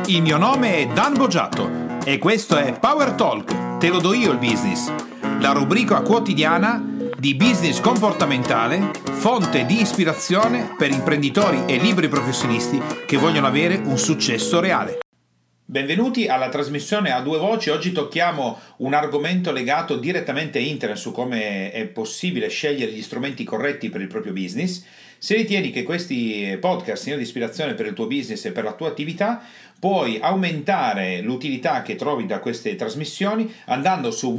Il mio nome è Dan Boggiato e questo è Power Talk, te lo do io il business, la rubrica quotidiana di business comportamentale, fonte di ispirazione per imprenditori e liberi professionisti che vogliono avere un successo reale. Benvenuti alla trasmissione a due voci. Oggi tocchiamo un argomento legato direttamente a internet su come è possibile scegliere gli strumenti corretti per il proprio business. Se ritieni che questi podcast siano di ispirazione per il tuo business e per la tua attività, puoi aumentare l'utilità che trovi da queste trasmissioni andando su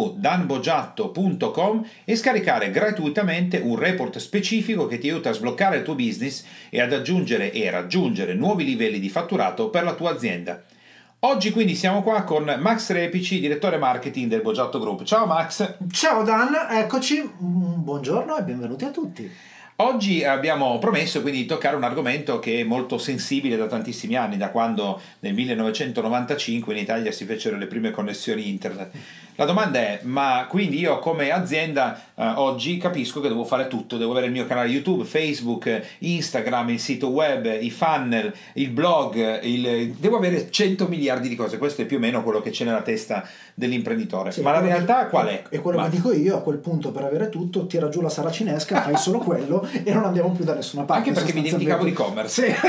www.danboggiatto.com e scaricare gratuitamente un report specifico che ti aiuta a sbloccare il tuo business e ad aggiungere e raggiungere nuovi livelli di fatturato per la tua azienda. Oggi quindi siamo qua con Max Repici, direttore marketing del Boggiatto Group. Ciao Max! Ciao Dan, eccoci, buongiorno e benvenuti a tutti. Oggi abbiamo promesso quindi di toccare un argomento che è molto sensibile da tantissimi anni, da quando nel 1995 in Italia si fecero le prime connessioni internet. La domanda è, ma quindi io come azienda oggi capisco che devo fare tutto, devo avere il mio canale YouTube, Facebook, Instagram, il sito web, i funnel, il blog, devo avere 100 miliardi di cose, questo è più o meno quello che c'è nella testa dell'imprenditore. Sì, ma la realtà qual è? E quello che dico io, a quel punto per avere tutto, tira giù la saracinesca, fai solo quello e non andiamo più da nessuna parte. Anche perché mi dimenticavo di e-commerce, sì.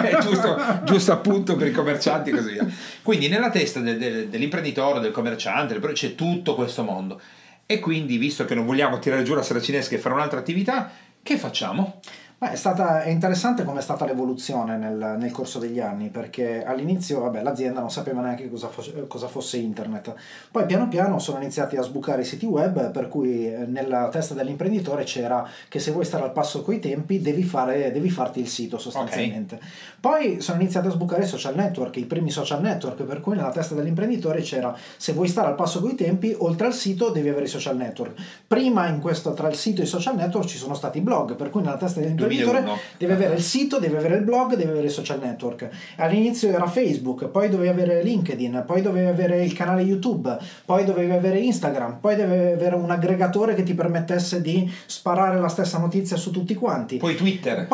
giusto appunto per i commercianti e così via. Quindi nella testa dell'imprenditore, del commerciante, c'è tutto questo mondo. E quindi, visto che non vogliamo tirare giù la saracinesca e fare un'altra attività, che facciamo? È interessante come è stata l'evoluzione nel corso degli anni, perché all'inizio l'azienda non sapeva neanche cosa fosse internet. Poi piano piano sono iniziati a sbucare i siti web, per cui nella testa dell'imprenditore c'era che se vuoi stare al passo coi tempi devi farti il sito sostanzialmente. Okay. Poi sono iniziati a sbucare i social network, i primi social network, per cui nella testa dell'imprenditore c'era se vuoi stare al passo coi tempi, oltre al sito devi avere i social network. Prima tra il sito e i social network ci sono stati i blog, per cui nella testa dell'imprenditore deve avere il sito, deve avere il blog, deve avere i social network. All'inizio era Facebook, poi dovevi avere LinkedIn, poi dovevi avere il canale YouTube, poi dovevi avere Instagram, poi dovevi avere un aggregatore che ti permettesse di sparare la stessa notizia su tutti quanti. Poi Twitter.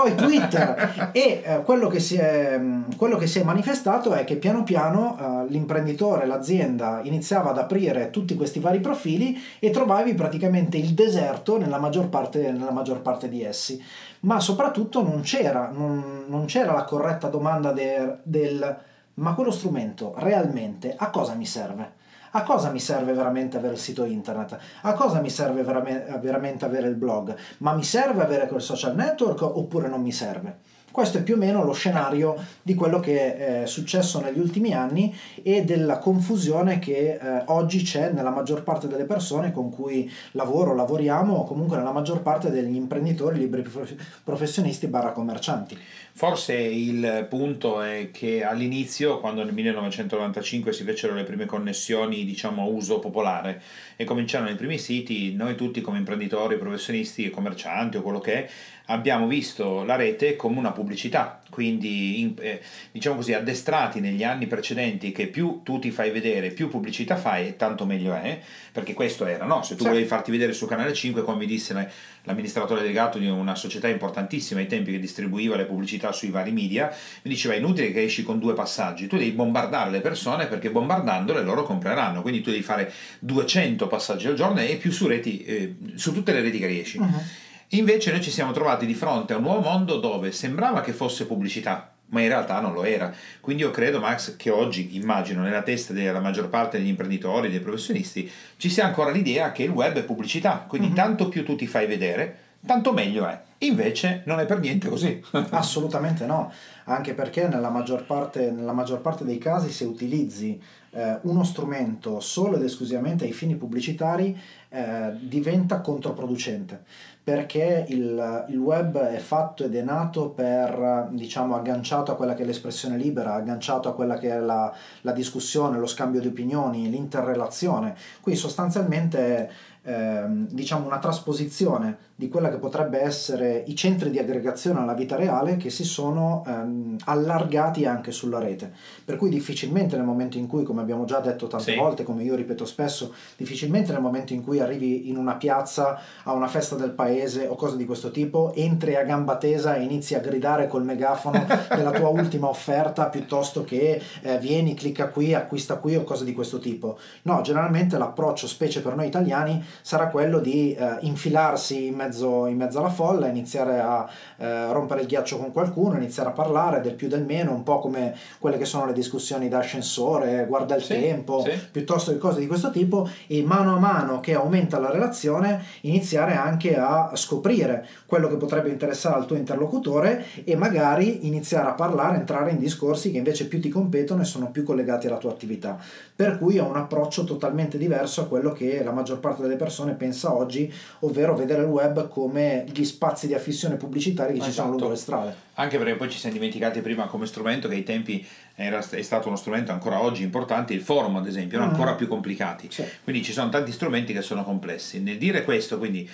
E quello che si è manifestato è che piano piano l'imprenditore, l'azienda iniziava ad aprire tutti questi vari profili e trovavi praticamente il deserto nella maggior parte di essi. Ma soprattutto non c'era la corretta domanda del ma quello strumento realmente a cosa mi serve? A cosa mi serve veramente avere il sito internet? A cosa mi serve veramente avere il blog? Ma mi serve avere quel social network oppure non mi serve? Questo è più o meno lo scenario di quello che è successo negli ultimi anni e della confusione che oggi c'è nella maggior parte delle persone con cui lavoriamo, o comunque nella maggior parte degli imprenditori, liberi professionisti / commercianti. Forse il punto è che all'inizio, quando nel 1995 si fecero le prime connessioni, diciamo, a uso popolare e cominciarono i primi siti, noi tutti come imprenditori, professionisti, commercianti o quello che è, abbiamo visto la rete come una pubblicità, quindi diciamo così, addestrati negli anni precedenti che più tu ti fai vedere, più pubblicità fai e tanto meglio è, perché questo era, no? Se tu volevi farti vedere su Canale 5, come mi disse l'amministratore delegato di una società importantissima ai tempi che distribuiva le pubblicità sui vari media, mi diceva: è inutile che esci con 2 passaggi, tu devi bombardare le persone perché bombardandole loro compreranno, quindi tu devi fare 200 passaggi al giorno e più su tutte le reti che riesci. Invece noi ci siamo trovati di fronte a un nuovo mondo dove sembrava che fosse pubblicità, ma in realtà non lo era. Quindi io credo, Max, che oggi, immagino, nella testa della maggior parte degli imprenditori, dei professionisti, ci sia ancora l'idea che il web è pubblicità, quindi tanto più tu ti fai vedere, tanto meglio è. Invece non è per niente così. Assolutamente no, anche perché nella maggior parte dei casi, se utilizzi uno strumento solo ed esclusivamente ai fini pubblicitari, diventa controproducente, perché il web è fatto ed è nato per, diciamo, agganciato a quella che è l'espressione libera, agganciato a quella che è la discussione, lo scambio di opinioni, l'interrelazione. Qui sostanzialmente diciamo una trasposizione di quella che potrebbe essere essere i centri di aggregazione alla vita reale che si sono allargati anche sulla rete, per cui difficilmente nel momento in cui, come abbiamo già detto tante volte, come io ripeto spesso, difficilmente nel momento in cui arrivi in una piazza a una festa del paese o cose di questo tipo, entri a gamba tesa e inizi a gridare col megafono della tua ultima offerta, piuttosto che vieni, clicca qui, acquista qui o cose di questo tipo. No, generalmente l'approccio, specie per noi italiani, sarà quello di infilarsi in mezzo alla folla, iniziare a rompere il ghiaccio con qualcuno, iniziare a parlare del più del meno, un po' come quelle che sono le discussioni d'ascensore, guarda il tempo, piuttosto che cose di questo tipo, e mano a mano che aumenta la relazione iniziare anche a scoprire quello che potrebbe interessare al tuo interlocutore e magari iniziare a parlare, entrare in discorsi che invece più ti competono e sono più collegati alla tua attività, per cui è un approccio totalmente diverso a quello che la maggior parte delle persone pensa oggi, ovvero vedere il web come gli spazi di affissione pubblicitari che ci sono lungo le strade. Anche perché poi ci siamo dimenticati prima come strumento che ai tempi è stato uno strumento ancora oggi importante, il forum ad esempio, ancora più complicati, quindi ci sono tanti strumenti che sono complessi. Nel dire questo, quindi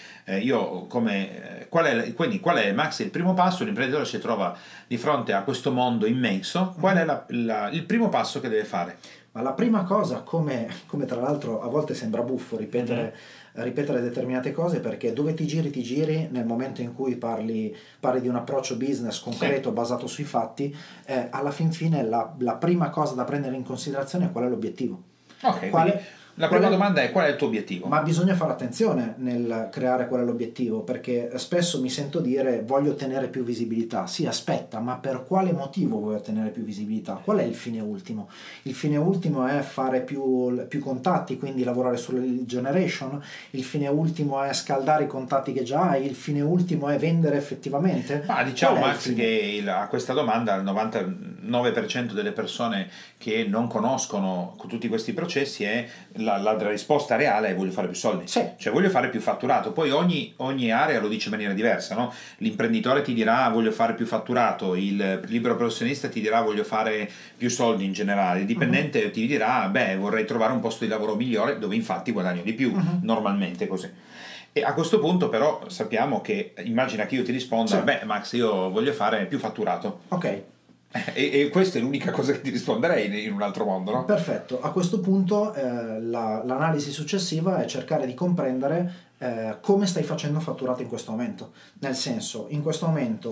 qual è Max il primo passo? L'imprenditore si trova di fronte a questo mondo immenso, qual è il primo passo che deve fare? Ma la prima cosa, come tra l'altro a volte sembra buffo ripetere determinate cose, perché dove ti giri nel momento in cui parli di un approccio business concreto basato sui fatti, alla fin fine la prima cosa da prendere in considerazione è qual è l'obiettivo. La prima domanda è: qual è il tuo obiettivo? Ma bisogna fare attenzione nel creare qual è l'obiettivo, perché spesso mi sento dire voglio ottenere più visibilità. Sì, aspetta, ma per quale motivo vuoi ottenere più visibilità? Qual è il fine ultimo? Il fine ultimo è fare più contatti, quindi lavorare sulla lead generation. Il fine ultimo è scaldare i contatti che già hai. Il fine ultimo è vendere effettivamente. Ma diciamo, Max, che a questa domanda il 99% delle persone che non conoscono tutti questi processi la risposta reale è: voglio fare più soldi, cioè voglio fare più fatturato. Poi ogni area lo dice in maniera diversa, no? L'imprenditore ti dirà voglio fare più fatturato, il libero professionista ti dirà voglio fare più soldi in generale, il dipendente ti dirà vorrei trovare un posto di lavoro migliore dove infatti guadagno di più, normalmente così. E a questo punto però sappiamo che, immagina che io ti risponda Max, io voglio fare più fatturato. Ok. E questa è l'unica cosa che ti risponderei in un altro mondo, no? Perfetto. A questo punto l'analisi successiva è cercare di comprendere come stai facendo fatturato in questo momento. Nel senso, in questo momento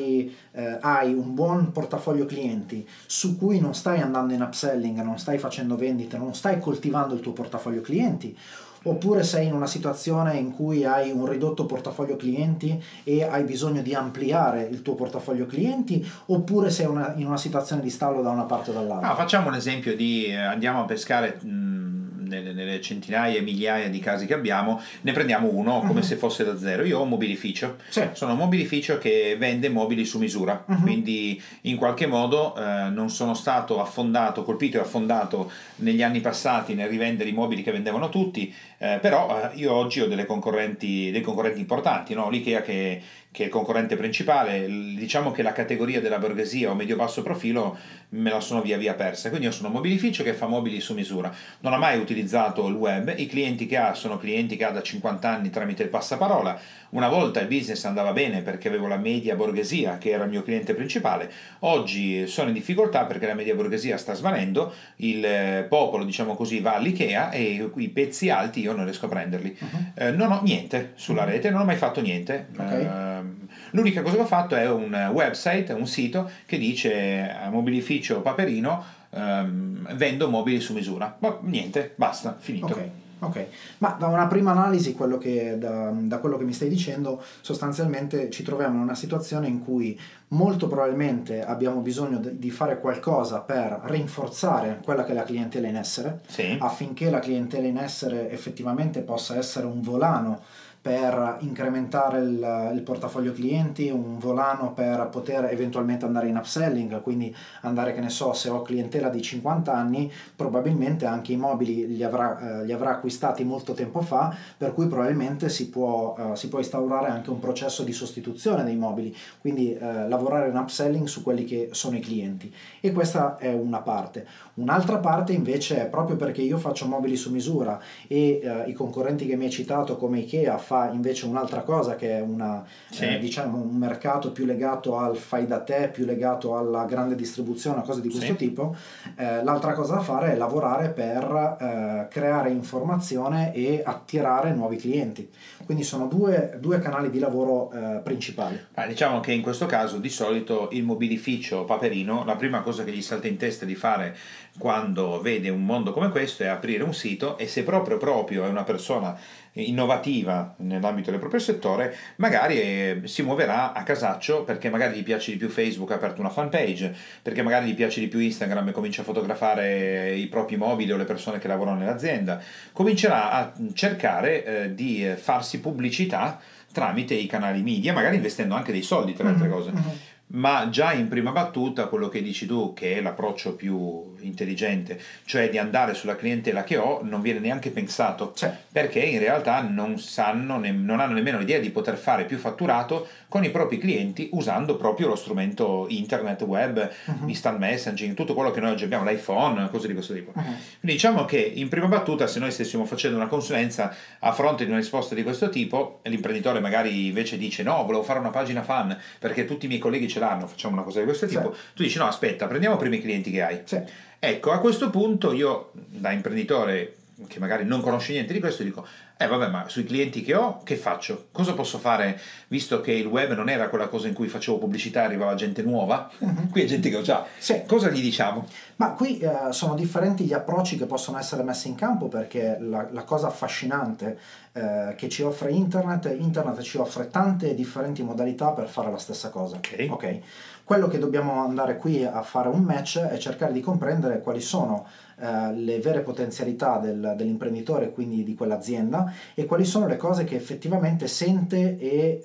hai un buon portafoglio clienti su cui non stai andando in upselling, non stai facendo vendite, non stai coltivando il tuo portafoglio clienti, oppure sei in una situazione in cui hai un ridotto portafoglio clienti e hai bisogno di ampliare il tuo portafoglio clienti, oppure sei in una situazione di stallo da una parte o dall'altra. Facciamo un esempio di andiamo a pescare nelle centinaia e migliaia di casi che abbiamo, ne prendiamo uno come se fosse da zero. Io ho un mobilificio, sono un mobilificio che vende mobili su misura, quindi in qualche modo non sono stato colpito e affondato negli anni passati nel rivendere i mobili che vendevano tutti, però io oggi ho dei concorrenti importanti, no? L'IKEA che è il concorrente principale. Diciamo che la categoria della borghesia o medio-basso profilo me la sono via via persa, quindi io sono un mobilificio che fa mobili su misura, non ha mai utilizzato il web, i clienti che ha sono clienti che ha da 50 anni tramite il passaparola. Una volta il business andava bene perché avevo la media borghesia che era il mio cliente principale, oggi sono in difficoltà perché la media borghesia sta svanendo, il popolo, diciamo così, va all'IKEA e i pezzi alti io non riesco a prenderli. Non ho niente sulla rete, non ho mai fatto niente. L'unica cosa che ho fatto è un website, un sito che dice mobilificio Paperino, vendo mobili su misura, ma niente, basta, finito. Ok, ma da una prima analisi da quello che mi stai dicendo, sostanzialmente ci troviamo in una situazione in cui molto probabilmente abbiamo bisogno di fare qualcosa per rinforzare quella che è la clientela in essere, affinché la clientela in essere effettivamente possa essere un volano per incrementare il portafoglio clienti, un volano per poter eventualmente andare in upselling, quindi andare, che ne so, se ho clientela di 50 anni, probabilmente anche i mobili li avrà acquistati molto tempo fa, per cui probabilmente si può instaurare anche un processo di sostituzione dei mobili, quindi lavorare in upselling su quelli che sono i clienti. E questa è una parte. Un'altra parte invece è proprio perché io faccio mobili su misura e i concorrenti che mi hai citato come IKEA fa invece un'altra cosa, che è diciamo un mercato più legato al fai da te, più legato alla grande distribuzione, cose di questo tipo. L'altra cosa da fare è lavorare per creare informazione e attirare nuovi clienti. Quindi sono due canali di lavoro principali. Diciamo che in questo caso di solito il mobilificio Paperino, la prima cosa che gli salta in testa di fare quando vede un mondo come questo è aprire un sito, e se proprio è una persona innovativa nell'ambito del proprio settore, magari si muoverà a casaccio, perché magari gli piace di più Facebook, ha aperto una fanpage, perché magari gli piace di più Instagram e comincia a fotografare i propri mobili o le persone che lavorano nell'azienda, comincerà a cercare di farsi pubblicità tramite i canali media, magari investendo anche dei soldi tra le altre cose. Ma già in prima battuta quello che dici tu, che è l'approccio più intelligente, cioè di andare sulla clientela che ho, non viene neanche pensato, perché in realtà non hanno nemmeno l'idea di poter fare più fatturato con i propri clienti usando proprio lo strumento internet, web, instant messaging, tutto quello che noi oggi abbiamo, l'iPhone, cose di questo tipo. Quindi diciamo che in prima battuta, se noi stessimo facendo una consulenza a fronte di una risposta di questo tipo, l'imprenditore magari invece dice no, volevo fare una pagina fan perché tutti i miei colleghi ce l'hanno, facciamo una cosa di questo tipo, tu dici no, aspetta, prendiamo prima i clienti che hai. Ecco, a questo punto io, da imprenditore che magari non conosce niente di questo, dico vabbè, ma sui clienti che ho che faccio? Cosa posso fare, visto che il web non era quella cosa in cui facevo pubblicità e arrivava gente nuova? Qui è gente che ho già. Cosa gli diciamo? Ma qui sono differenti gli approcci che possono essere messi in campo, perché la cosa affascinante che ci offre internet ci offre tante differenti modalità per fare la stessa cosa. Ok? Quello che dobbiamo andare qui a fare un match è cercare di comprendere quali sono le vere potenzialità dell'imprenditore, quindi di quell'azienda, e quali sono le cose che effettivamente sente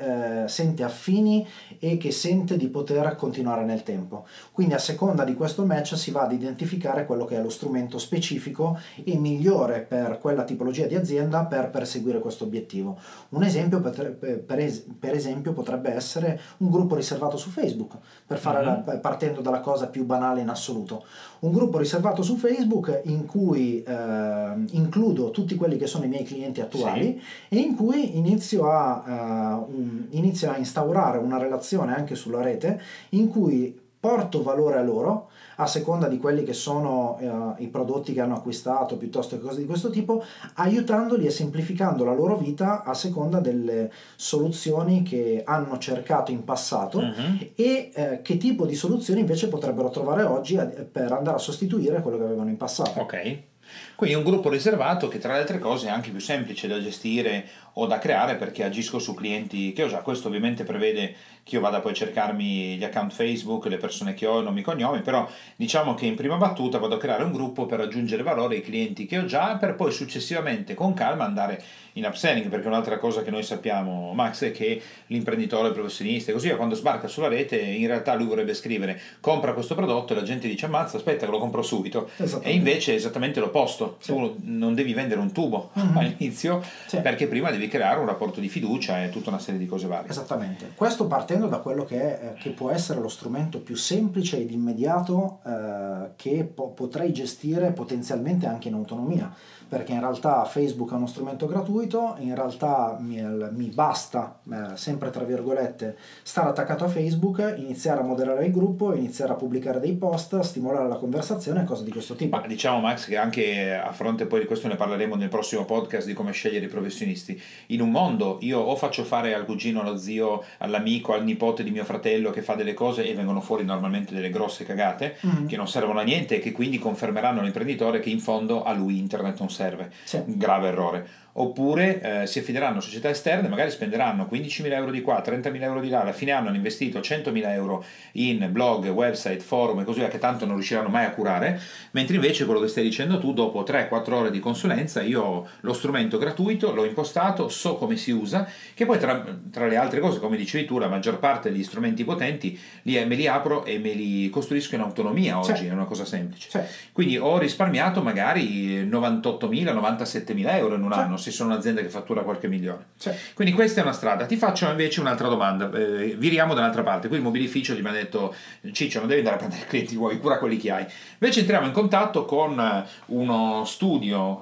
affini e che sente di poter continuare nel tempo. Quindi a seconda di questo match si va ad identificare quello che è lo strumento specifico e migliore per quella tipologia di azienda per perseguire questo obiettivo. Un esempio per esempio potrebbe essere un gruppo riservato su Facebook, per fare partendo dalla cosa più banale in assoluto. Un gruppo riservato su Facebook in cui includo tutti quelli che sono i miei clienti attuali e in cui inizio a instaurare una relazione anche sulla rete, in cui porto valore a loro a seconda di quelli che sono i prodotti che hanno acquistato, piuttosto che cose di questo tipo, aiutandoli e semplificando la loro vita a seconda delle soluzioni che hanno cercato in passato e che tipo di soluzioni invece potrebbero trovare oggi per andare a sostituire quello che avevano in passato. Ok. Quindi un gruppo riservato che tra le altre cose è anche più semplice da gestire o da creare, perché agisco su clienti che ho già. Questo ovviamente prevede che io vada poi a cercarmi gli account Facebook, le persone che ho, nomi e cognomi, però diciamo che in prima battuta vado a creare un gruppo per aggiungere valore ai clienti che ho già, per poi successivamente con calma andare in upselling, perché un'altra cosa che noi sappiamo, Max, è che l'imprenditore professionista e così via, quando sbarca sulla rete, in realtà lui vorrebbe scrivere compra questo prodotto e la gente dice ammazza, aspetta che lo compro subito, e invece è esattamente l'opposto. Tu non devi vendere un tubo all'inizio, perché prima devi creare un rapporto di fiducia e tutta una serie di cose varie. Esattamente, questo partendo da quello che può essere lo strumento più semplice ed immediato che potrei gestire potenzialmente anche in autonomia, perché in realtà Facebook è uno strumento gratuito, in realtà mi basta, sempre tra virgolette, stare attaccato a Facebook, iniziare a moderare il gruppo, iniziare a pubblicare dei post, stimolare la conversazione e cose di questo tipo. Ma diciamo, Max, che anche a fronte poi di questo ne parleremo nel prossimo podcast, di come scegliere i professionisti. In un mondo io o faccio fare al cugino, allo zio, all'amico, al nipote di mio fratello che fa delle cose e vengono fuori normalmente delle grosse cagate che non servono a niente e che quindi confermeranno all'imprenditore che in fondo a lui internet non serve. Grave errore. Oppure si affideranno a società esterne, magari spenderanno 15.000 euro di qua, 30.000 euro di là, alla fine hanno investito 100.000 euro in blog, website, forum e così via, che tanto non riusciranno mai a curare, mentre invece quello che stai dicendo tu, dopo 3-4 ore di consulenza, io ho lo strumento gratuito, l'ho impostato, so come si usa, che poi tra le altre cose, come dicevi tu, la maggior parte degli strumenti potenti me li apro e me li costruisco in autonomia oggi, è una cosa semplice. Quindi ho risparmiato magari 98.000, 97.000 euro in un anno, se sono un'azienda che fattura qualche milione. Sì. Quindi questa è una strada. Ti faccio invece un'altra domanda, viriamo dall'altra parte. Qui il mobilificio ti mi ha detto: Ciccio, non devi andare a prendere clienti nuovi, cura quelli che hai. Invece entriamo in contatto con uno studio,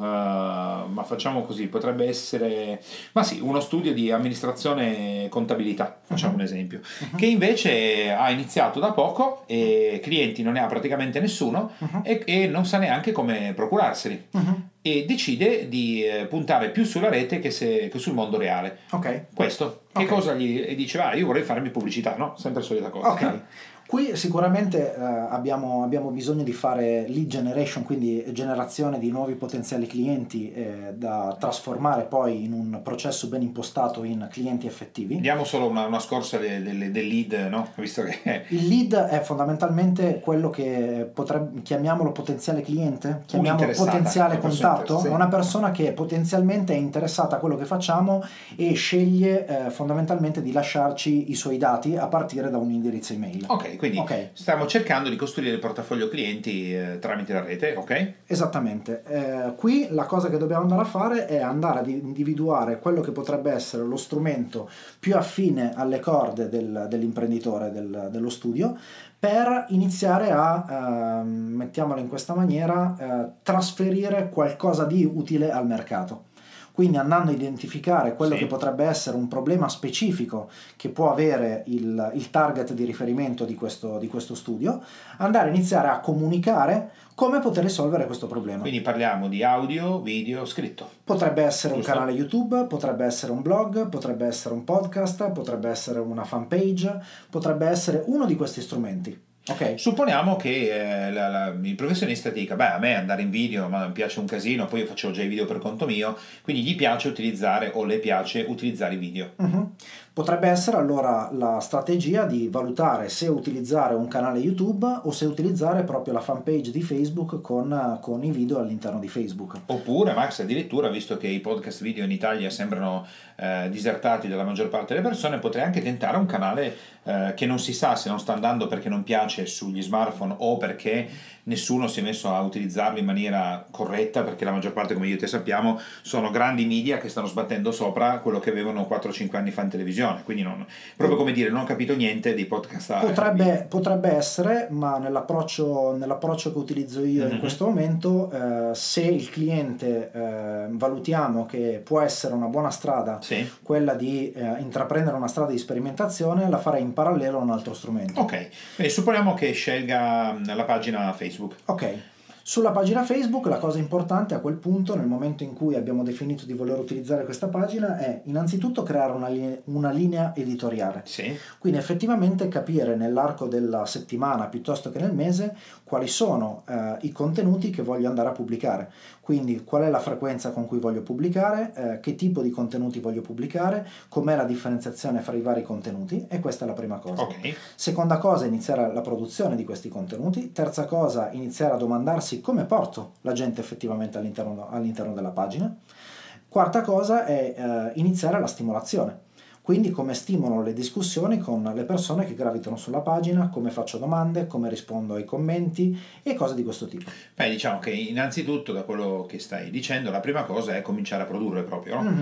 ma facciamo così, potrebbe essere, ma sì, uno studio di amministrazione e contabilità, facciamo un esempio, che invece ha iniziato da poco e clienti non ne ha praticamente nessuno e non sa neanche come procurarseli. E decide di puntare più sulla rete che sul mondo reale. Ok. Questo, che cosa gli dice? Io vorrei farmi pubblicità, no? Sempre la solita cosa. Ok. Qui sicuramente abbiamo bisogno di fare lead generation, quindi generazione di nuovi potenziali clienti da trasformare poi in un processo ben impostato in clienti effettivi. Diamo solo una scorsa del lead, no? Visto che il lead è fondamentalmente quello che chiamiamolo potenziale cliente, chiamiamolo potenziale contatto, sì. È una persona che potenzialmente è interessata a quello che facciamo e sceglie fondamentalmente di lasciarci i suoi dati a partire da un indirizzo email. Ok. Quindi stiamo cercando di costruire il portafoglio clienti tramite la rete, ok? Esattamente. Qui la cosa che dobbiamo andare a fare è andare ad individuare quello che potrebbe essere lo strumento più affine alle corde dell'imprenditore, dello studio, per iniziare a, mettiamolo in questa maniera, trasferire qualcosa di utile al mercato. Quindi andando a identificare quello che potrebbe essere un problema specifico che può avere il target di riferimento di questo studio, andare a iniziare a comunicare come poter risolvere questo problema. Quindi parliamo di audio, video, scritto. Potrebbe essere un canale YouTube, potrebbe essere un blog, potrebbe essere un podcast, potrebbe essere una fanpage, potrebbe essere uno di questi strumenti. Okay. Supponiamo che il professionista dica: a me andare in video ma mi piace un casino, poi io facevo già i video per conto mio, quindi gli piace utilizzare o le piace utilizzare i video. Potrebbe essere allora la strategia di valutare se utilizzare un canale YouTube o se utilizzare proprio la fanpage di Facebook con i video all'interno di Facebook. Oppure, Max, addirittura, visto che i podcast video in Italia sembrano disertati dalla maggior parte delle persone, potrei anche tentare un canale che non si sa se non sta andando perché non piace sugli smartphone o perché nessuno si è messo a utilizzarlo in maniera corretta, perché la maggior parte, come io e te sappiamo, sono grandi media che stanno sbattendo sopra quello che avevano 4-5 anni fa in televisione, quindi proprio come dire, non ho capito niente dei podcast. Potrebbe essere, ma nell'approccio che utilizzo io in questo momento, se il cliente valutiamo che può essere una buona strada, quella di intraprendere una strada di sperimentazione, la farei in parallelo a un altro strumento. Ok, quindi supponiamo che scelga la pagina Facebook. Ok. Sulla pagina Facebook la cosa importante a quel punto, nel momento in cui abbiamo definito di voler utilizzare questa pagina, è innanzitutto creare una linea editoriale. Quindi effettivamente capire nell'arco della settimana piuttosto che nel mese quali sono i contenuti che voglio andare a pubblicare. Quindi qual è la frequenza con cui voglio pubblicare, che tipo di contenuti voglio pubblicare, com'è la differenziazione fra i vari contenuti, e questa è la prima cosa. Seconda cosa, iniziare la produzione di questi contenuti. Terza cosa, iniziare a domandarsi come porto la gente effettivamente all'interno della pagina. Quarta cosa è iniziare la stimolazione. Quindi come stimolo le discussioni con le persone che gravitano sulla pagina, come faccio domande, come rispondo ai commenti e cose di questo tipo. Diciamo che innanzitutto, da quello che stai dicendo, la prima cosa è cominciare a produrre proprio, no?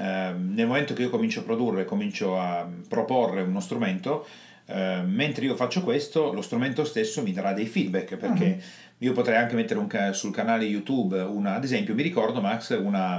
Nel momento che io comincio a produrre, comincio a proporre uno strumento, mentre io faccio questo, lo strumento stesso mi darà dei feedback, perché io potrei anche mettere sul canale YouTube ad esempio, mi ricordo, Max,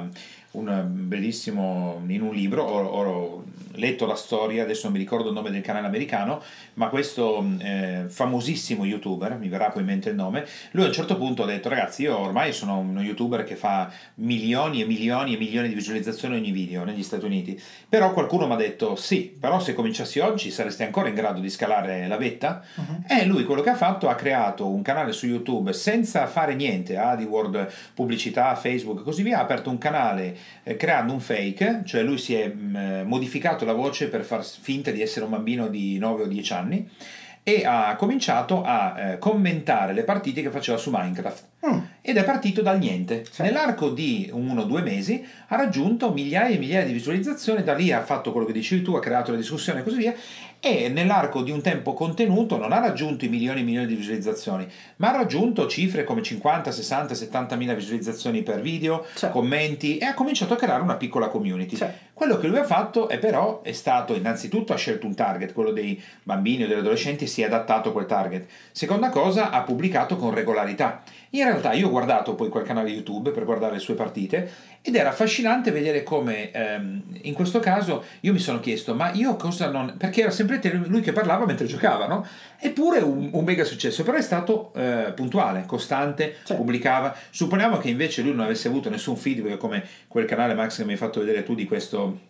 un bellissimo, in un libro ho letto la storia, adesso non mi ricordo il nome del canale americano, ma questo famosissimo youtuber, mi verrà poi in mente il nome, lui a un certo punto ha detto: ragazzi, io ormai sono uno youtuber che fa milioni e milioni e milioni di visualizzazioni ogni video negli Stati Uniti, però qualcuno mi ha detto: sì, però se cominciassi oggi saresti ancora in grado di scalare la vetta? E lui quello che ha fatto, ha creato un canale su YouTube senza fare niente, AdWords, pubblicità, Facebook e così via, ha aperto un canale creando un fake, cioè lui si è modificato la voce per far finta di essere un bambino di 9 o 10 anni e ha cominciato a commentare le partite che faceva su Minecraft ed è partito dal niente. Nell'arco di 1 o 2 mesi ha raggiunto migliaia e migliaia di visualizzazioni, da lì ha fatto quello che dicevi tu, ha creato la discussione e così via, e nell'arco di un tempo contenuto non ha raggiunto i milioni e milioni di visualizzazioni, ma ha raggiunto cifre come 50, 60, 70 mila visualizzazioni per video, commenti, e ha cominciato a creare una piccola community. Quello che lui ha fatto è stato innanzitutto ha scelto un target, quello dei bambini o degli adolescenti, si è adattato a quel target. Seconda cosa, ha pubblicato con regolarità. In realtà io ho guardato poi quel canale YouTube per guardare le sue partite ed era affascinante vedere come in questo caso io mi sono chiesto ma io cosa non... perché era sempre lui che parlava mentre giocava, no? Eppure un mega successo, però è stato puntuale, costante, pubblicava. Supponiamo che invece lui non avesse avuto nessun feedback come quel canale, Max, che mi hai fatto vedere tu di questo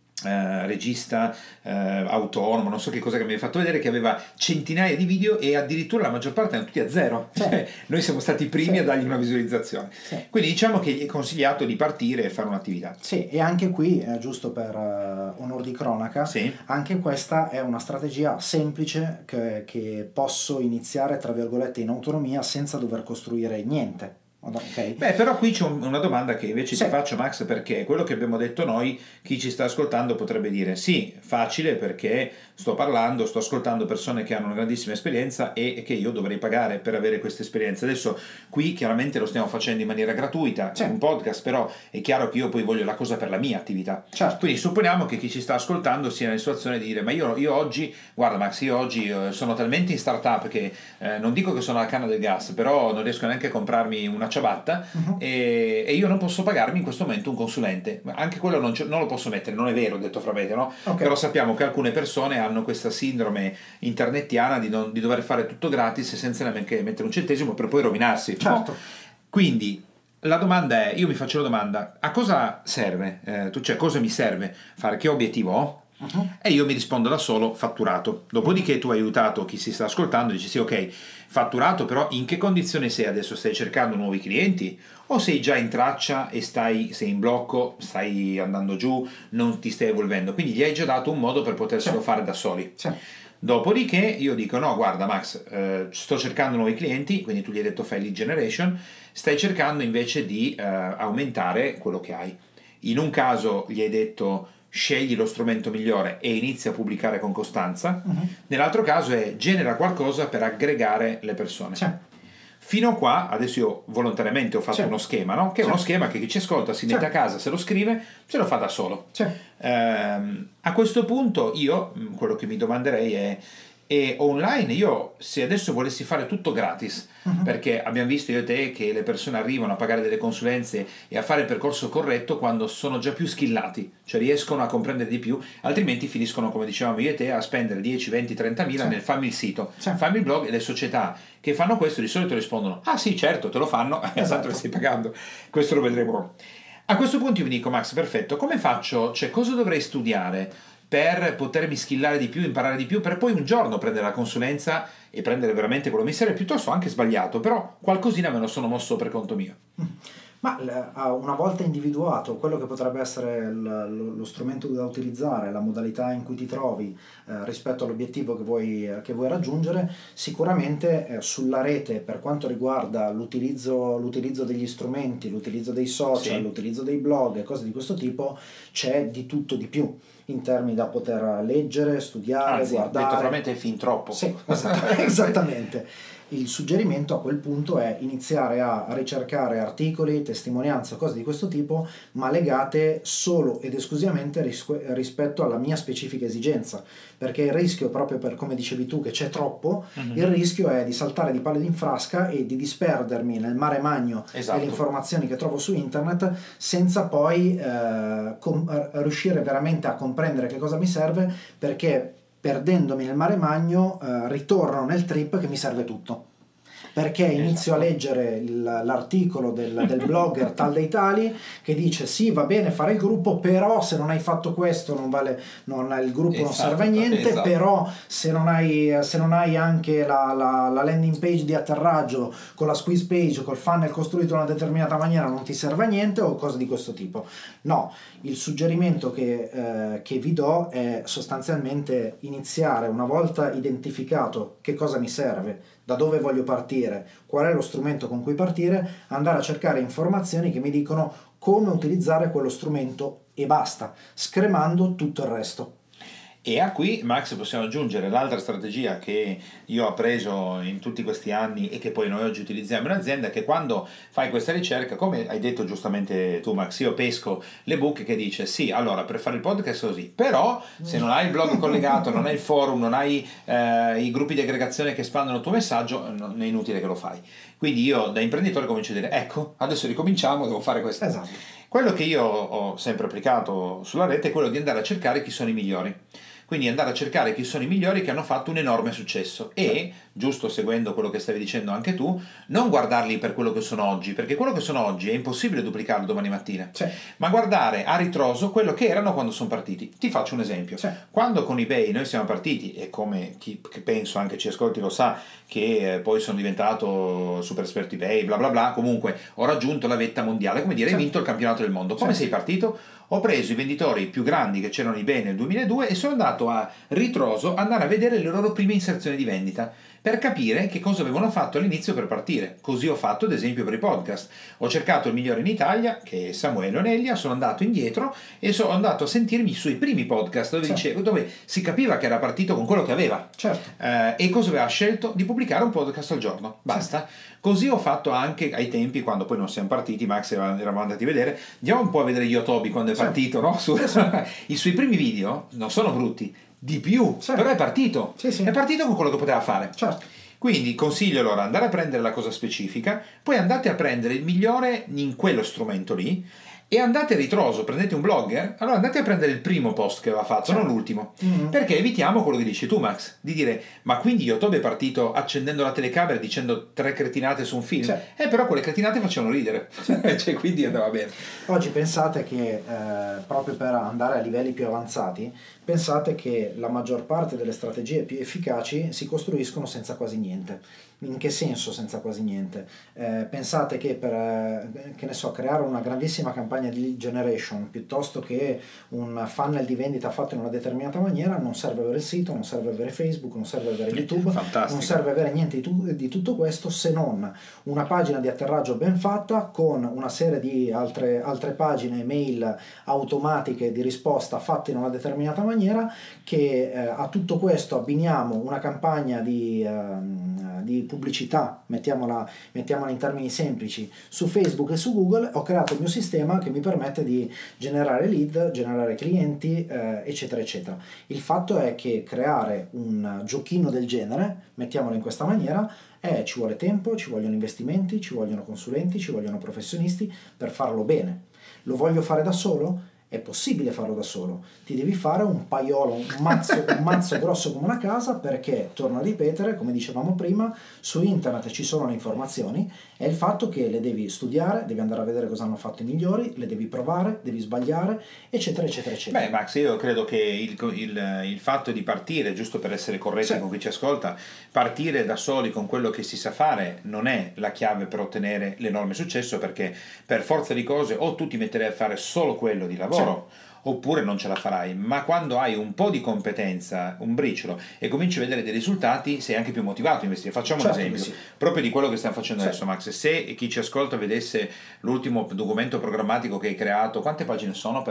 regista autonomo, non so che cosa che mi hai fatto vedere, che aveva centinaia di video e addirittura la maggior parte erano tutti a zero. Noi siamo stati i primi a dargli una visualizzazione. Quindi diciamo che gli è consigliato di partire e fare un'attività. E anche qui, giusto per onor di cronaca, anche questa è una strategia semplice che posso iniziare tra virgolette in autonomia senza dover costruire niente. Okay. Beh, però qui c'è una domanda che invece ti faccio, Max, perché quello che abbiamo detto noi, chi ci sta ascoltando potrebbe dire sì, facile, perché sto ascoltando persone che hanno una grandissima esperienza e che io dovrei pagare per avere questa esperienza. Adesso qui chiaramente lo stiamo facendo in maniera gratuita, un podcast, però è chiaro che io poi voglio la cosa per la mia attività. Quindi supponiamo che chi ci sta ascoltando sia nella situazione di dire ma io oggi, guarda Max, io oggi sono talmente in startup che non dico che sono alla canna del gas, però non riesco neanche a comprarmi una ciabatta e io non posso pagarmi in questo momento un consulente. Anche quello non lo posso mettere, non è vero, detto fra me, no? Però sappiamo che alcune persone hanno questa sindrome internetiana di dover fare tutto gratis senza neanche mettere un centesimo per poi rovinarsi. Quindi la domanda è, io mi faccio la domanda, a cosa serve? Cioè cosa mi serve fare? Che obiettivo ho? E io mi rispondo da solo, fatturato. Dopodiché tu hai aiutato chi si sta ascoltando e dici sì, ok, fatturato, però in che condizione sei adesso? Stai cercando nuovi clienti? O sei già in traccia e sei in blocco, stai andando giù, non ti stai evolvendo? Quindi gli hai già dato un modo per poterselo fare da soli. Dopodiché io dico no, guarda Max, sto cercando nuovi clienti, quindi tu gli hai detto fai lead generation, stai cercando invece di aumentare quello che hai. In un caso gli hai detto scegli lo strumento migliore e inizia a pubblicare con costanza. Nell'altro caso è genera qualcosa per aggregare le persone. Fino a qua, adesso io volontariamente ho fatto uno schema, no? Che è uno schema che chi ci ascolta si mette a casa, se lo scrive, se lo fa da solo. A questo punto io, quello che mi domanderei è online, io se adesso volessi fare tutto gratis, perché abbiamo visto io e te che le persone arrivano a pagare delle consulenze e a fare il percorso corretto quando sono già più skillati, cioè riescono a comprendere di più, altrimenti finiscono, come dicevamo io e te, a spendere 10, 20, 30 mila nel fammi il sito, fammi il blog, e le società che fanno questo di solito rispondono ah sì certo te lo fanno, esatto, che stai pagando. Questo lo vedremo. A questo punto io mi dico Max, perfetto, come faccio, cioè cosa dovrei studiare per potermi skillare di più, imparare di più, per poi un giorno prendere la consulenza e prendere veramente quello che mi serve, piuttosto anche sbagliato, però qualcosina me lo sono mosso per conto mio. Ma una volta individuato quello che potrebbe essere lo strumento da utilizzare, la modalità in cui ti trovi rispetto all'obiettivo che vuoi raggiungere, sicuramente sulla rete, per quanto riguarda l'utilizzo degli strumenti, l'utilizzo dei social, l'utilizzo dei blog e cose di questo tipo, c'è di tutto di più in termini da poter leggere, studiare, guardare. Detto veramente è fin troppo. Sì, esattamente. Il suggerimento a quel punto è iniziare a ricercare articoli, testimonianze, cose di questo tipo, ma legate solo ed esclusivamente rispetto alla mia specifica esigenza, perché il rischio, proprio per come dicevi tu, che c'è troppo, il rischio è di saltare di palo in frasca e di disperdermi nel mare magno delle informazioni che trovo su internet senza poi riuscire veramente a comprendere che cosa mi serve, perché perdendomi nel mare magno ritorno nel trip che mi serve tutto, perché inizio a leggere l'articolo del blogger tal dei tali che dice sì, va bene fare il gruppo, però se non hai fatto questo il gruppo non serve a niente, però se non hai anche la landing page di atterraggio con la squeeze page, col funnel costruito in una determinata maniera, non ti serve a niente, o cose di questo tipo. No, il suggerimento che vi do è sostanzialmente iniziare, una volta identificato che cosa mi serve, da dove voglio partire, qual è lo strumento con cui partire, andare a cercare informazioni che mi dicono come utilizzare quello strumento e basta, scremando tutto il resto. E a qui, Max, possiamo aggiungere l'altra strategia che io ho appreso in tutti questi anni e che poi noi oggi utilizziamo in azienda, che quando fai questa ricerca, come hai detto giustamente tu, Max, io pesco le book che dice sì, allora per fare il podcast così, però se non hai il blog collegato, non hai il forum, non hai i gruppi di aggregazione che espandono il tuo messaggio, non è inutile che lo fai. Quindi io da imprenditore comincio a dire ecco, adesso ricominciamo, devo fare questo. Esatto. Quello che io ho sempre applicato sulla rete è quello di andare a cercare chi sono i migliori. Quindi andare a cercare chi sono i migliori che hanno fatto un enorme successo e, giusto seguendo quello che stavi dicendo anche tu, non guardarli per quello che sono oggi, perché quello che sono oggi è impossibile duplicarlo domani mattina, ma guardare a ritroso quello che erano quando sono partiti. Ti faccio un esempio. Quando con eBay noi siamo partiti, e come chi che penso anche ci ascolti lo sa, che poi sono diventato super esperto eBay, bla bla bla, comunque ho raggiunto la vetta mondiale, come dire, hai vinto il campionato del mondo. Come sei partito? Ho preso i venditori più grandi che c'erano in eBay nel 2002 e sono andato a ritroso andare a vedere le loro prime inserzioni di vendita per capire che cosa avevano fatto all'inizio per partire. Così ho fatto ad esempio per i podcast. Ho cercato il migliore in Italia, che è Samuele Oneglia, sono andato indietro e sono andato a sentirmi i suoi primi podcast dove si capiva che era partito con quello che aveva. E cosa aveva scelto? Di pubblicare un podcast al giorno. Basta. Così ho fatto anche ai tempi, quando poi non siamo partiti, Max eravamo andati a vedere, andiamo un po' a vedere Yotobi quando è partito, no? I suoi primi video non sono brutti, di più, però è partito. È partito con quello che poteva fare. Quindi consiglio allora andare a prendere la cosa specifica, poi andate a prendere il migliore in quello strumento lì e andate a ritroso, prendete un blogger, allora andate a prendere il primo post che aveva fatto, non l'ultimo, perché evitiamo quello che dici tu, Max, di dire ma quindi Yotobi è partito accendendo la telecamera e dicendo 3 cretinate su un film, però quelle cretinate facevano ridere, cioè quindi andava bene. Oggi pensate che proprio per andare a livelli più avanzati, pensate che la maggior parte delle strategie più efficaci si costruiscono senza quasi niente. In che senso senza quasi niente? Pensate che per che ne so, creare una grandissima campagna di lead generation piuttosto che un funnel di vendita fatto in una determinata maniera non serve avere il sito, non serve avere Facebook, non serve avere YouTube, non serve avere niente di tutto questo se non una pagina di atterraggio ben fatta con una serie di altre pagine mail automatiche di risposta fatte in una determinata maniera, che a tutto questo abbiniamo una campagna di pubblicità, mettiamola in termini semplici, su Facebook e su Google. Ho creato il mio sistema che mi permette di generare lead, generare clienti, eccetera eccetera. Il fatto è che creare un giochino del genere, mettiamolo in questa maniera, ci vuole tempo, ci vogliono investimenti, ci vogliono consulenti, ci vogliono professionisti per farlo bene. Lo voglio fare da solo? È possibile farlo da solo, ti devi fare un paiolo, un mazzo grosso come una casa, perché, torno a ripetere, come dicevamo prima, su internet ci sono le informazioni, è il fatto che le devi studiare, devi andare a vedere cosa hanno fatto i migliori, le devi provare, devi sbagliare, eccetera eccetera eccetera. Beh, Max, io credo che il fatto di partire, giusto per essere corretti con chi ci ascolta, partire da soli con quello che si sa fare non è la chiave per ottenere l'enorme successo, perché per forza di cose o tu ti metterai a fare solo quello di lavoro, oppure non ce la farai. Ma quando hai un po' di competenza, un briciolo, e cominci a vedere dei risultati, sei anche più motivato a investire. Facciamo un esempio proprio di quello che stiamo facendo adesso, Max. Se chi ci ascolta vedesse l'ultimo documento programmatico che hai creato, quante pagine sono?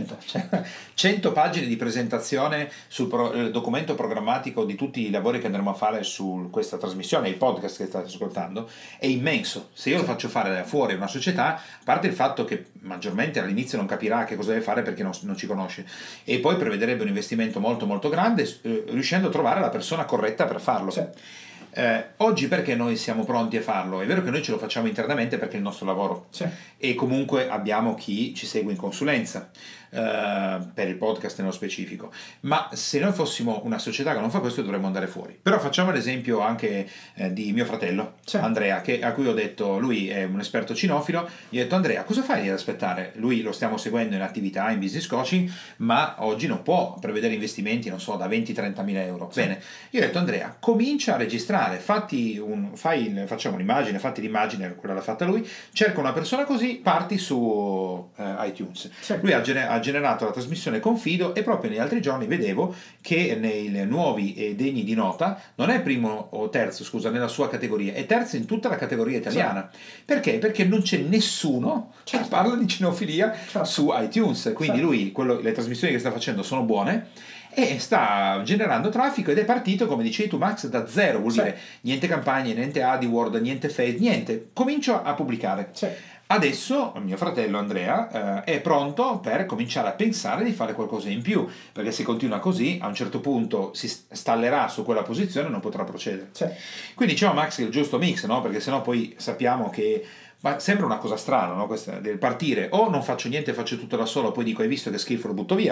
100 pagine di presentazione sul documento programmatico di tutti i lavori che andremo a fare su questa trasmissione, il podcast che state ascoltando, è immenso. Se io lo faccio fare fuori una società, a parte il fatto che maggiormente all'inizio non capirà che cosa deve fare perché non ci conosce, e poi prevederebbe un investimento molto molto grande, riuscendo a trovare la persona corretta per farlo. Oggi perché noi siamo pronti a farlo? È vero che noi ce lo facciamo internamente perché è il nostro lavoro, e comunque abbiamo chi ci segue in consulenza per il podcast nello specifico, ma se noi fossimo una società che non fa questo dovremmo andare fuori. Però facciamo l'esempio anche di mio fratello Andrea, a cui ho detto, lui è un esperto cinofilo, gli ho detto: Andrea, cosa fai ad aspettare? Lui lo stiamo seguendo in attività, in business coaching, ma oggi non può prevedere investimenti, non so, da 20-30 mila euro. Bene, io ho detto: Andrea, comincia a registrare, facciamo un'immagine, fatti l'immagine, quella l'ha fatta lui, cerca una persona così, parti su iTunes. Lui ha generato la trasmissione Confido, e proprio negli altri giorni vedevo che nei nuovi e degni di nota non è primo o terzo, scusa, nella sua categoria, è terzo in tutta la categoria italiana. Perché? Perché non c'è nessuno che parla di cinefilia su iTunes, quindi lui, le trasmissioni che sta facendo sono buone, e sta generando traffico ed è partito, come dicevi tu Max, da zero, vuol Sì. dire niente campagne, niente AdWord, niente Face, niente, comincio a pubblicare. Sì. Adesso mio fratello Andrea è pronto per cominciare a pensare di fare qualcosa in più, perché se continua così a un certo punto si stallerà su quella posizione e non potrà procedere. Sì. Quindi diciamo Max che è il giusto mix, no? Perché sennò poi sappiamo che sembra una cosa strana, no? Questa del partire o non faccio niente, faccio tutto da solo, poi dico hai visto che schifo, lo butto via.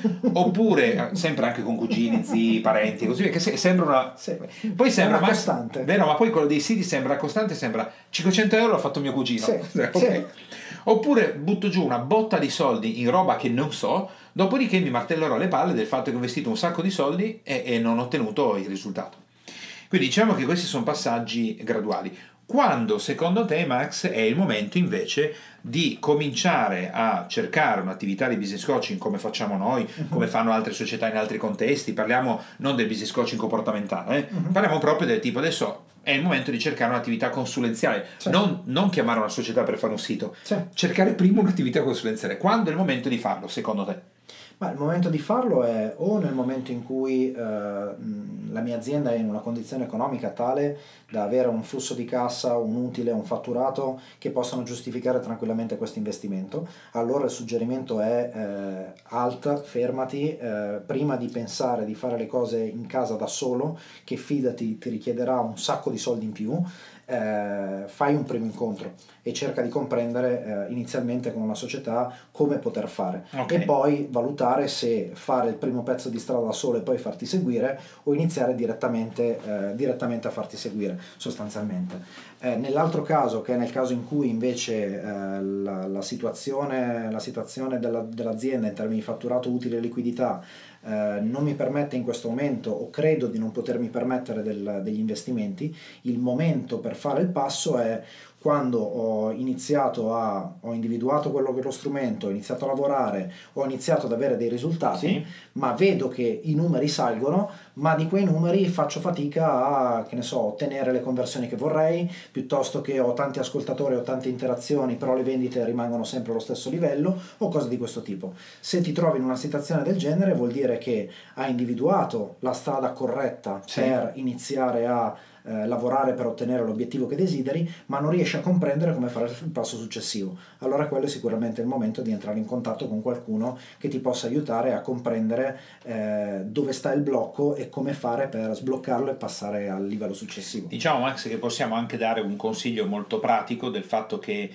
Oppure sempre anche con cugini, zii, parenti, così via, che sembra una... Sì. Poi sembra È una costante. vero, ma poi quello dei siti sembra costante, sembra 500 euro l'ha fatto mio cugino. Sì. Ok. Sì. Oppure butto giù una botta di soldi in roba che non so, dopodiché mi martellerò le palle del fatto che ho investito un sacco di soldi e non ho ottenuto il risultato. Quindi diciamo che questi sono passaggi graduali. Quando secondo te, Max, è il momento invece di cominciare a cercare un'attività di business coaching come facciamo noi, come fanno altre società in altri contesti? Parliamo non del business coaching comportamentale, parliamo proprio del tipo adesso è il momento di cercare un'attività consulenziale, Sì. non chiamare una società per fare un sito, Sì. cercare prima un'attività consulenziale. Quando è il momento di farlo, secondo te? Ma il momento di farlo è o nel momento in cui la mia azienda è in una condizione economica tale da avere un flusso di cassa, un utile, un fatturato che possano giustificare tranquillamente questo investimento. Allora il suggerimento è halt, fermati, prima di pensare di fare le cose in casa da solo, che fidati ti richiederà un sacco di soldi in più. Fai un primo incontro e cerca di comprendere inizialmente con una società come poter fare, Okay. e poi valutare se fare il primo pezzo di strada da solo e poi farti seguire o iniziare direttamente a farti seguire sostanzialmente. Nell'altro caso, che è nel caso in cui invece la situazione dell'azienda in termini di fatturato, utile e liquidità non mi permette in questo momento, o credo di non potermi permettere degli investimenti, il momento per fare il passo è quando ho individuato quello che è lo strumento, ho iniziato a lavorare, ho iniziato ad avere dei risultati, Sì. ma vedo che i numeri salgono, ma di quei numeri faccio fatica a, che ne so, ottenere le conversioni che vorrei, piuttosto che ho tanti ascoltatori, ho tante interazioni, però le vendite rimangono sempre allo stesso livello, o cose di questo tipo. Se ti trovi in una situazione del genere vuol dire che hai individuato la strada corretta Sì. per iniziare a lavorare per ottenere l'obiettivo che desideri, ma non riesci a comprendere come fare il passo successivo. Allora quello è sicuramente il momento di entrare in contatto con qualcuno che ti possa aiutare a comprendere dove sta il blocco e come fare per sbloccarlo e passare al livello successivo. Diciamo Max che possiamo anche dare un consiglio molto pratico del fatto che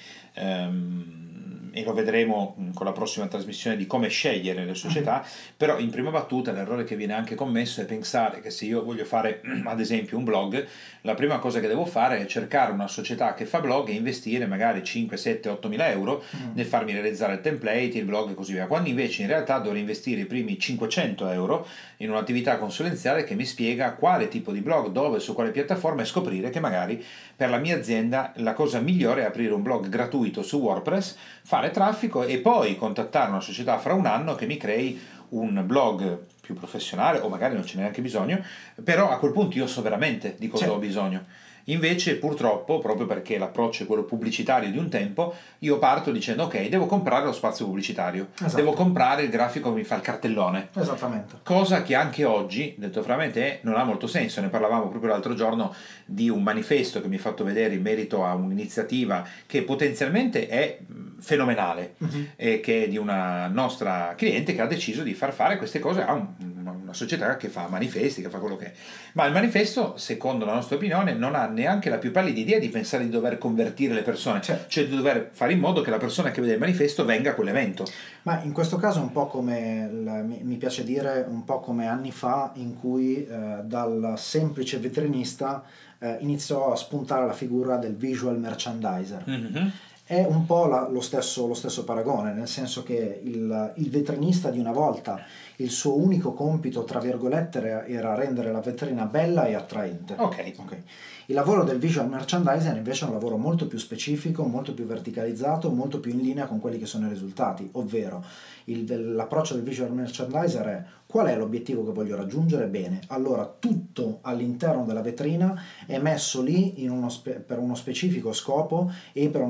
e lo vedremo con la prossima trasmissione di come scegliere le società, però in prima battuta l'errore che viene anche commesso è pensare che se io voglio fare ad esempio un blog, la prima cosa che devo fare è cercare una società che fa blog e investire magari 5, 7, 8 mila euro nel farmi realizzare il template, il blog e così via, quando invece in realtà dovrei investire i primi 500 euro in un'attività consulenziale che mi spiega quale tipo di blog, dove, su quale piattaforma, e scoprire che magari per la mia azienda la cosa migliore è aprire un blog gratuito su WordPress, fare traffico e poi contattare una società fra un anno che mi crei un blog più professionale, o magari non ce n'è neanche bisogno, però a quel punto io so veramente di cosa ho bisogno. Invece purtroppo, proprio perché l'approccio è quello pubblicitario di un tempo, io parto dicendo ok, devo comprare lo spazio pubblicitario, Esatto. devo comprare il grafico che mi fa il cartellone, Esattamente. cosa che anche oggi, detto fra me e te, non ha molto senso. Ne parlavamo proprio l'altro giorno di un manifesto che mi ha fatto vedere in merito a un'iniziativa che potenzialmente è fenomenale e che è di una nostra cliente che ha deciso di far fare queste cose a una società che fa manifesti, che fa quello che è. Ma il manifesto, secondo la nostra opinione, non ha neanche la più pallida idea di pensare di dover convertire le persone, cioè di dover fare in modo che la persona che vede il manifesto venga a quell'evento. Ma in questo caso è un po' come, mi piace dire, un po' come anni fa in cui dal semplice vetrinista iniziò a spuntare la figura del visual merchandiser. È un po' lo stesso paragone, nel senso che il vetrinista di una volta, il suo unico compito, tra virgolette, era rendere la vetrina bella e attraente. Ok. Il lavoro del visual merchandiser invece è un lavoro molto più specifico, molto più verticalizzato, molto più in linea con quelli che sono i risultati, ovvero l'approccio del visual merchandiser è: qual è l'obiettivo che voglio raggiungere? Bene, allora tutto all'interno della vetrina è messo lì per uno specifico scopo e per uno specifico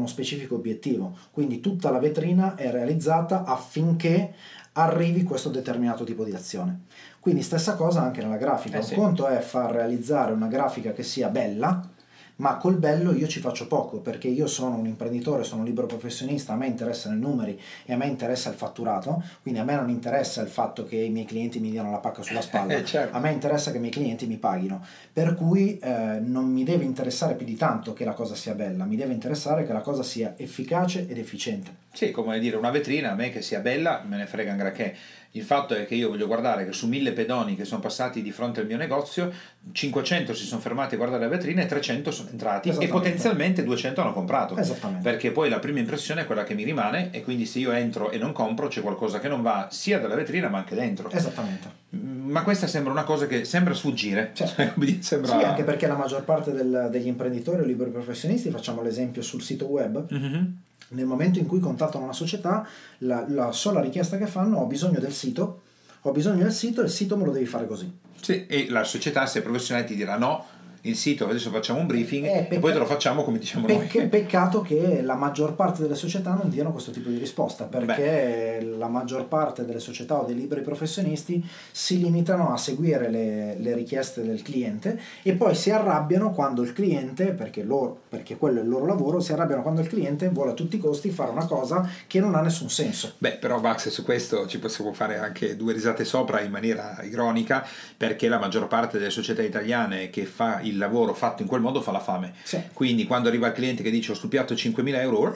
specifico obiettivo, quindi tutta la vetrina è realizzata affinché arrivi questo determinato tipo di azione. Quindi stessa cosa anche nella grafica, un conto è far realizzare una grafica che sia bella, ma col bello io ci faccio poco, perché io sono un imprenditore, sono un libero professionista, a me interessano i numeri e a me interessa il fatturato, quindi a me non interessa il fatto che i miei clienti mi diano la pacca sulla spalla, certo. A me interessa che i miei clienti mi paghino, per cui non mi deve interessare più di tanto che la cosa sia bella, mi deve interessare che la cosa sia efficace ed efficiente. Sì, come dire, una vetrina, a me che sia bella me ne frega un granché. Il fatto è che io voglio guardare che su 1000 pedoni che sono passati di fronte al mio negozio, 500 si sono fermati a guardare la vetrina e 300 sono entrati e potenzialmente 200 hanno comprato. Esattamente. Perché poi la prima impressione è quella che mi rimane, e quindi se io entro e non compro c'è qualcosa che non va sia dalla vetrina ma anche dentro. Esattamente. Ma questa sembra una cosa che sembra sfuggire. Sembra... Sì, anche perché la maggior parte degli imprenditori o liberi professionisti, facciamo l'esempio sul sito web, nel momento in cui contattano una società, la sola richiesta che fanno: ho bisogno del sito, e il sito me lo devi fare così. Sì, e la società, se è professionale, ti dirà no, il sito adesso facciamo un briefing e poi te lo facciamo come diciamo noi. Peccato che la maggior parte delle società non diano questo tipo di risposta, perché la maggior parte delle società o dei liberi professionisti si limitano a seguire le richieste del cliente e poi si arrabbiano quando il cliente, perché quello è il loro lavoro, si arrabbiano quando il cliente vuole a tutti i costi fare una cosa che non ha nessun senso. Però Max, su questo ci possiamo fare anche due risate sopra in maniera ironica, perché la maggior parte delle società italiane che fa il lavoro fatto in quel modo fa la fame. Sì. Quindi quando arriva il cliente che dice ho sul piatto 5.000 euro,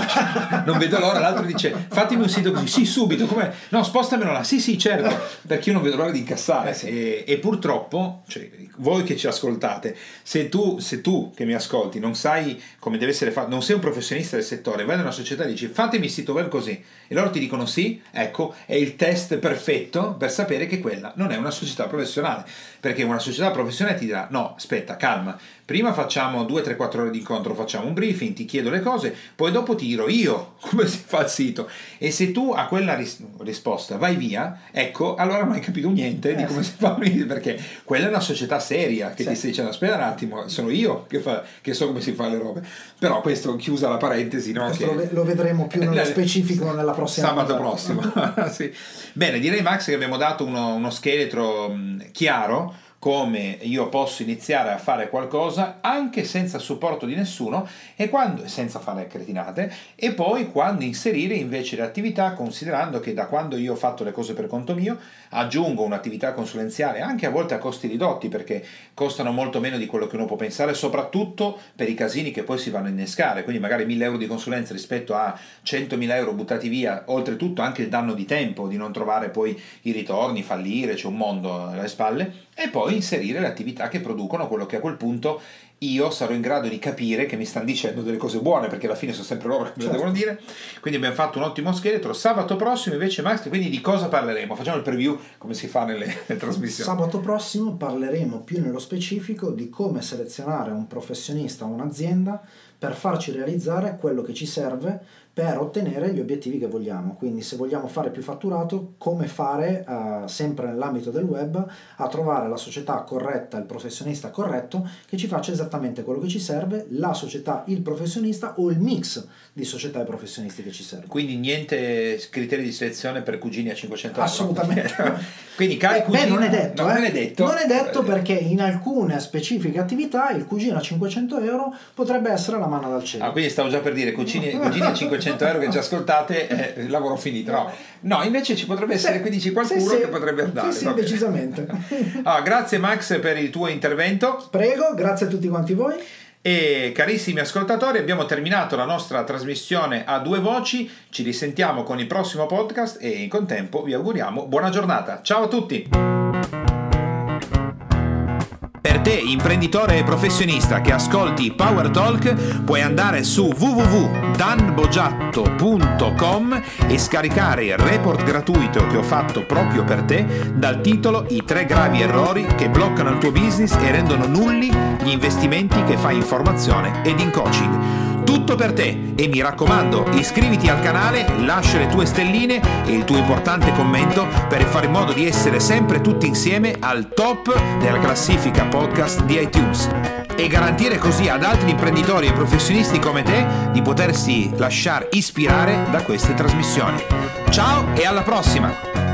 non vedo l'ora, l'altro dice fatemi un sito così, sì subito, com'è? No, spostamelo là, sì certo, perché io non vedo l'ora di incassare. E purtroppo, cioè, voi che ci ascoltate, se tu che mi ascolti non sai come deve essere fatto, non sei un professionista del settore, vai da una società e dici fatemi il sito web così, e loro ti dicono sì, ecco, è il test perfetto per sapere che quella non è una società professionale, perché una società professionale ti dirà no, aspetta, calma, prima facciamo 2, 3, 4 ore di incontro, facciamo un briefing, ti chiedo le cose, poi dopo ti dirò io come si fa il sito. E se tu a quella risposta vai via, ecco, allora non hai capito niente di come si fa, perché quella è una società seria che ti sta dicendo aspetta un attimo, sono io che so come si fa le robe. Però questo, chiusa la parentesi, no? Questo lo vedremo più nello specifico nella prossima sabato prossimo. Sì. Bene, direi Max che abbiamo dato uno scheletro chiaro come io posso iniziare a fare qualcosa anche senza supporto di nessuno, e senza fare cretinate, e poi quando inserire invece le attività, considerando che da quando io ho fatto le cose per conto mio aggiungo un'attività consulenziale anche a volte a costi ridotti, perché costano molto meno di quello che uno può pensare, soprattutto per i casini che poi si vanno a innescare, quindi magari 1.000 euro di consulenza rispetto a 100.000 euro buttati via, oltretutto anche il danno di tempo di non trovare poi i ritorni, fallire, c'è un mondo alle spalle, e poi inserire le attività che producono quello che a quel punto io sarò in grado di capire che mi stanno dicendo delle cose buone, perché alla fine sono sempre loro che me lo devono dire. Quindi abbiamo fatto un ottimo scheletro. Sabato prossimo invece Max, quindi di cosa parleremo? Facciamo il preview come si fa nelle trasmissioni. Sabato prossimo parleremo più nello specifico di come selezionare un professionista o un'azienda per farci realizzare quello che ci serve per ottenere gli obiettivi che vogliamo. Quindi se vogliamo fare più fatturato, come fare, sempre nell'ambito del web, a trovare la società corretta, il professionista corretto che ci faccia esattamente quello che ci serve, la società, il professionista o il mix di società e professionisti che ci serve. Quindi niente criteri di selezione per cugini a 500 euro. Assolutamente. Quindi cari cugini, non è detto, non è detto. Non è detto, perché in alcune specifiche attività il cugino a 500 euro potrebbe essere la manna dal cielo. Quindi stavo già per dire cugini a 500 euro che ci ascoltate, lavoro finito. No, invece ci potrebbe essere, quindi c'è qualcuno che potrebbe andare. Sì, decisamente. Grazie Max per il tuo intervento. Prego, grazie a tutti quanti voi. E carissimi ascoltatori, abbiamo terminato la nostra trasmissione a due voci. Ci risentiamo con il prossimo podcast e in contempo vi auguriamo buona giornata. Ciao a tutti. Per te, imprenditore e professionista che ascolti Power Talk, puoi andare su www.danbogiatto.com e scaricare il report gratuito che ho fatto proprio per te dal titolo I 3 gravi errori che bloccano il tuo business e rendono nulli gli investimenti che fai in formazione ed in coaching. Tutto per te, e mi raccomando, iscriviti al canale, lascia le tue stelline e il tuo importante commento per fare in modo di essere sempre tutti insieme al top della classifica podcast di iTunes. e garantire così ad altri imprenditori e professionisti come te di potersi lasciar ispirare da queste trasmissioni. Ciao e alla prossima!